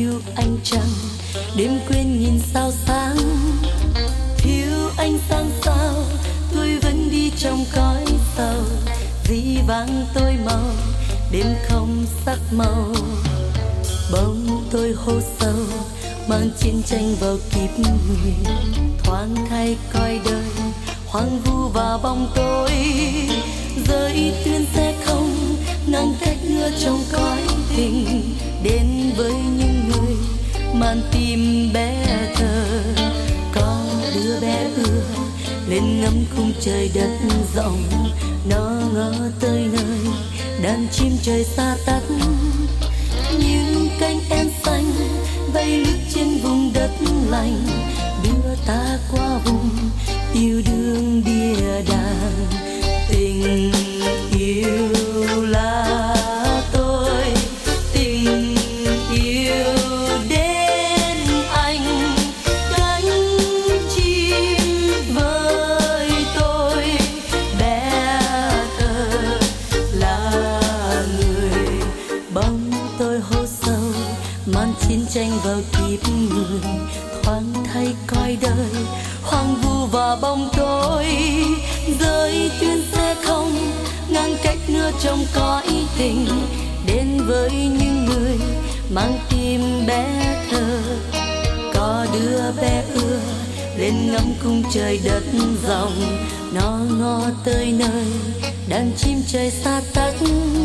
thiếu anh trăng đêm quên nhìn sao sáng, thiếu anh sáng sao tôi vẫn đi trong cõi sầu, dĩ vãng tôi màu đêm không sắc màu, bóng tôi hô sâu mang chiến tranh vào kiếp người, thoáng thay coi đời hoang vu và bóng tối, giới tuyến sẽ không ngăn cách nữa trong cõi tình, đến với những người màn tim bé thơ, có đứa bé ưa lên ngắm khung trời đất rộng, nó ngỡ tới nơi đàn chim trời xa tắt, những cánh én xanh bay lướt trên vùng đất lành, đưa ta qua vùng yêu đương bia đàn. Tình yêu là tôi, tình yêu đến anh, cánh chim với tôi bé thơ là người, bóng tôi hô sâu màn chiến tranh vào kiếp người, thoáng thay coi đời hoang vu và bóng tối, giới tuyến sẽ không ngăn cách nữa trong cõi tình, đến với những người mang tim bé thơ, có đứa bé ưa lên ngắm khung trời đất rộng, nó ngó tới nơi đàn chim trời xa tắt,